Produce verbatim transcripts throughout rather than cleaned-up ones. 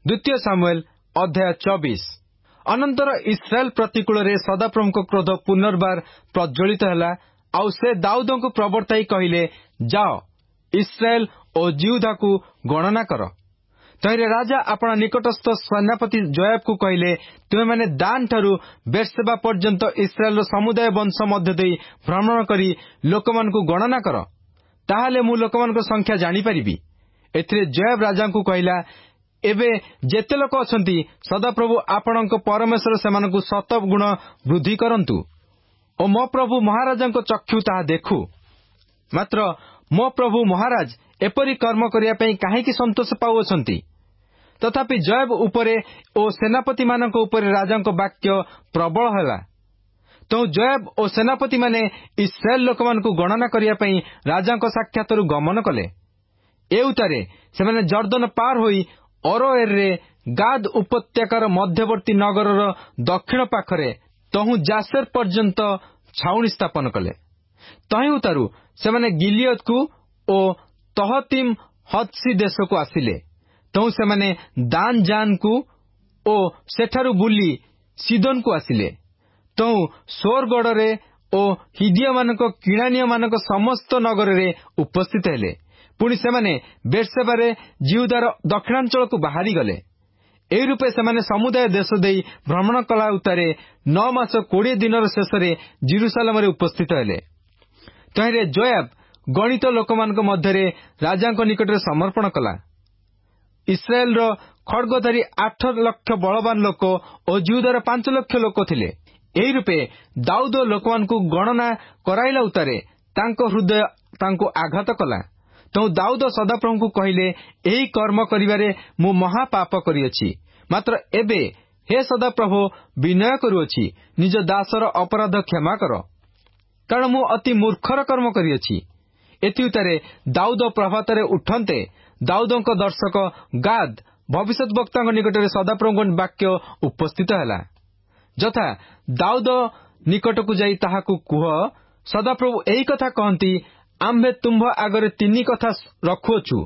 द्वितीय सामुएल अध्याय चौबीस। अनंतर इस्राएल प्रतिकूल सदाप्रभु क्रोध पुनर्बार प्रज्वलित है आउ से दाऊद को प्रवर्ताई कहले, जाओ इस्राएल और जिहुदा को गणना कर। तहिरे राजा अपना निकटस्थ सेनापति जोआब को कहले, तुमे माने दान ठारू बेर्शेबा पर्यंत इस्राएल समुदाय वंश मध्य दे भ्रमण करी लोक मान को गणना कर, ताहाले मु लोक मान को संख्या जानी परिबी। एथिरे जोआब राजा को कहला, एबे जेते लोक अछंती सदाप्रभु आपणक परमेश्वर सेमानकु शत गुण वृद्धि करंतु और मो प्रभु महाराजा को चक्षु ताहा देखु। मात्र मो प्रभु महाराज एपरी कर्म करिया पई काहेकि संतोष पाउछंती। तथापि जोआब उपरे ओ सेनापति मानक उपरे राजा को वाक्य प्रबल हैला। तो जोआब ओ सेनापति माने इस्राएल लोक मान को गणना करिया पई राजा को साक्षातरु गमन कले। एउतारे सेमाने जर्दन पार होई अरोएर रे गाद उपत्यकार मध्यवर्ती नगर दक्षिण पाखरे तहु जासेर पर्यंत छाउनी स्थापन कले। तहि उतारू सेमाने गिलियद को ओ तहतीम हदसी देश को आसिले। तहु सेमाने दान जान को ओ सेठारु बुली सीदोन को आसिले। तहु सोरगढ़ रे ओ हिदिया मानक किणानिया मानक समस्त नगर रे उपस्थित हेले। पुणी सेमाने बेर्शेबारे जिहुदार दक्षिणांचल को बाहरी गले। एही रूपे सेमाने समुदाय देश देई भ्रमण कला उतारे नौ मास कोड़े दिन शेषे जेरुसालेम रे उपस्थित हेले। तहिरे जोआब गणित लोक मानक मध्यरे राजा निकट रे समर्पण कला। इस्राएल रो खड्गधारी आठ लक्ष बलवान लोक और जिहुदार पांच लक्ष लोक थिले। एही रूपे दाऊद लोक मान को गणना कराइला उतारे तांको हृदय तांको आघात कला। तो दाऊद सदाप्रभु को कहले, एही कर्म करिवारे मु महापाप करियछि। मात्र एबे हे सदाप्रभु विनय करुअछि, निज दासर अपराध क्षमा कर, कारण मु अति मूर्खर कर्म करियछि। एथिउतारे दाऊद प्रभातरे उठन्ते दाऊदଙ୍କ दर्शक गाद भविष्यद्वक्ता निकट रे सदाप्रभु वाक्य उपस्थित हैला। जथा दाऊद निकट को जाई ताहाकु कुह, सदाप्रभु एही कथा कहंती, आम्भे तुम्भ आगरे तिनी कथा रखुअछु,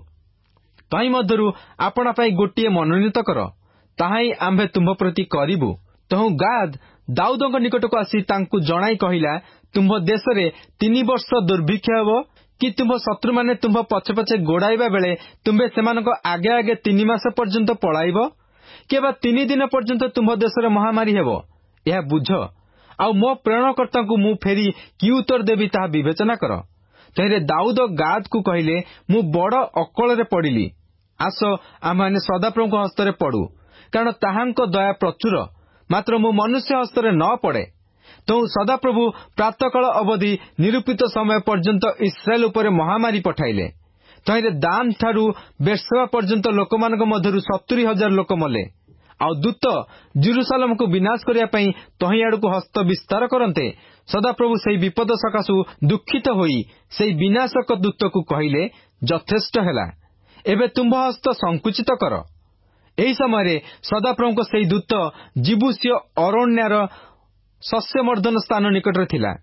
तहि मध्यरु आपणा पाई गोटिए मनोनीत कर, ताहाई आम्भे तुम्भ प्रति करिबु। तहु गाद दाऊदଙ୍କ निकट को आसी तांकु जणाई कहिला, तुम्भ देशरे तीन वर्ष दुर्भिक्ष हेबो कि तुम्भ शत्रु माने तुम्भ पछे पछे गोड़ाइबा बेले तुम्भे सेमानक आगे आगे तीन मास पर्यंत पळाइबो, केबा तीन दिन पर्यंत तुम्भ देशरे महामारी हेबो, यह बुझ। आउ मो प्रेरणकर्ता को मु फेरी कि उत्तर देबी ताहा विवेचना कर। तहिरे दाऊद गाद को कहले, मु बड़ अकଳରେ पड़िली, आस आमे सदाप्रभु हस्तरे पड़ू, कारण ताहांको दया प्रचुर, मात्र मु मनुष्य हस्तरे न पड़े। तो सदाप्रभु प्रातःकाल अवधि निरूपित समय पर्यंत इस्राएल उपरे महामारी पठाइले। तहिरे दान ठारू बेर्शेबा पर्यंत लोकमानक मध्यरु सत्तरी हजार लोक मले। आउ दूत जेरुसालेम को विनाश करिया पई तहि आड़ को हस्त विस्तार करन्ते सदाप्रभु सेई विपद सकाशु दुखित होई सेई विनाशक दूत को कहले, यथेष्ट हैला, एबे तुम्भ हस्त संकुचित कर। एही समय सदाप्रभु को सेई दूत जिबुसिय अरण्यार सस्यमर्दन स्थान निकट रे थिला।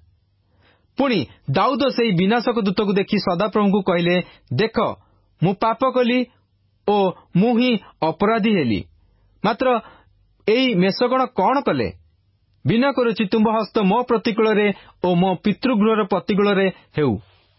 पुणी दाऊद सेई विनाशक दूत को देखि सदाप्रभु को कहले, देख मु पाप कली ओ मु ही अपराधी हेली, मात्र एई मेषगण कौन कले? बिना करुछि तुम्भ हस्त मो प्रतिकूल रे ओ मो पितृगृहर प्रतिकूल रे हेउ।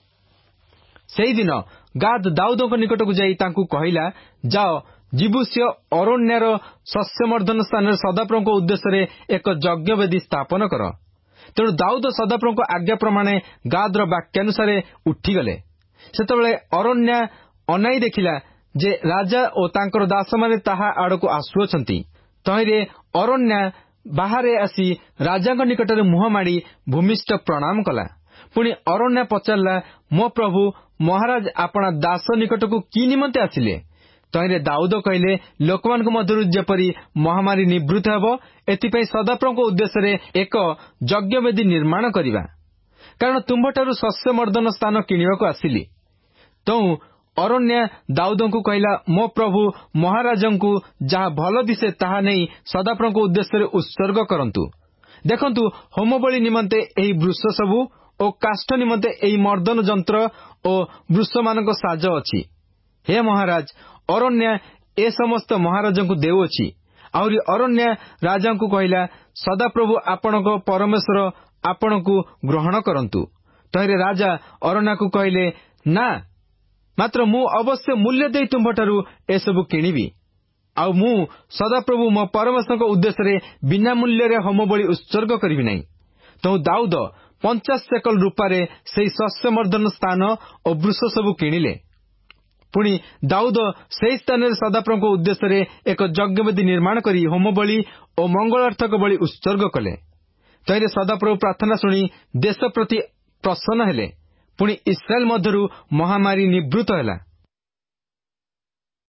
सेई दिन गाद दाऊदଙ୍କ निकट को जाई तांकु कहिला, जाओ जिबुसिय अरण्यार सस्यमर्दन स्थान सदाप्रभु उद्देश्य रे एक यज्ञ वेदी स्थापन कर। तेणु दाऊद सदाप्रभु आज्ञा प्रमाणे गादर वाक्यानुसारे उठिगले। सेतबेले अरण्य अनाई देखिला जे राजा ओ तांकर दास माने ताहा आड़को आसुअछंती। तहिरे अरण्य बाहरे आसी राजाଙ୍କ निकटरे मुह माड़ी भूमिष्ठ प्रणाम कला। पुणी अरण्य पचारला, मो प्रभु महाराज आपना दास निकट को कि निमंते आसिले? तहिरे दाऊद कहले, लोकमान मध्यरु जेपरी महामारी निवृत्त हेबो एथिपई सदाप्रभु उद्देश्य रे एक यज्ञ वेदी निर्माण करिबा, कारण तुम्भठारु सस्यमर्दन स्थान किनिबाकु आसिली। तौ अरण्य दाऊद को कहला, मो प्रभु महाराजंकु जहा भल दिसे ताहा नहीं सदाप्रभु उद्देश्य उत्सर्ग करंतु। देखंतु होमबली निमंते एही वृक्ष सबु ओ काष्ठ निमंते एही मर्दन जंत्र ओ वृक्ष मानक साज अछि। हे महाराज, अरण्य ଏ ସମସ୍ତ ମହାରାଜାଙ୍କୁ ଦେଉଅଛି। ଆହୁରି ଅରଣ୍ୟା ରାଜାଙ୍କୁ କହିଲା, ସଦାପ୍ରଭୁ ଆପଣଙ୍କ ପରମେଶ୍ୱର ଆପଣଙ୍କୁ ଗ୍ରହଣ କରନ୍ତୁ। ତହିଁରେ ରାଜା ଅରଣ୍ୟାକୁ କହିଲେ, ନା, ମାତ୍ର ମୁଁ ଅବଶ୍ୟ ମୂଲ୍ୟ ଦେଇ ତୁମ୍ଭଠାରୁ ଏସବୁ କିଣିବି। ଆଉ ମୁଁ ସଦାପ୍ରଭୁ ମୋ ପରମେଶ୍ୱରଙ୍କ ଉଦ୍ଦେଶ୍ୟରେ ବିନା ମୂଲ୍ୟରେ ହୋମବଳି ଉତ୍ସର୍ଗ କରିବି ନାହିଁ। ତେଣୁ ଦାଉଦ ପଞ୍ଚାଶ ସେକଲ ରୂପାରେ ସେହି ଶସ୍ୟମର୍ଦ୍ଦନ ସ୍ଥାନ ଓ ବୃଷ ସବୁ କିଣିଲେ। ପୁଣି ଦାଉଦ ସେହି ସ୍ଥାନରେ ସଦାପ୍ରଭୁଙ୍କ ଉଦ୍ଦେଶ୍ୟରେ ଏକ ଯଜ୍ଞବେଦୀ ନିର୍ମାଣ କରି ହୋମବଳି ଓ ମଙ୍ଗଳାର୍ଥକ ବଳି ଉତ୍ସର୍ଗ କଲେ। ତହିଁରେ ସଦାପ୍ରଭୁ ପ୍ରାର୍ଥନା ଶୁଣି ଦେଶ ପ୍ରତି ପ୍ରସନ୍ନ ହେଲେ। ପୁଣି ଇସ୍ରାଏଲ ମଧ୍ୟରୁ ମହାମାରୀ ନିବୃତ୍ତ ହେଲା।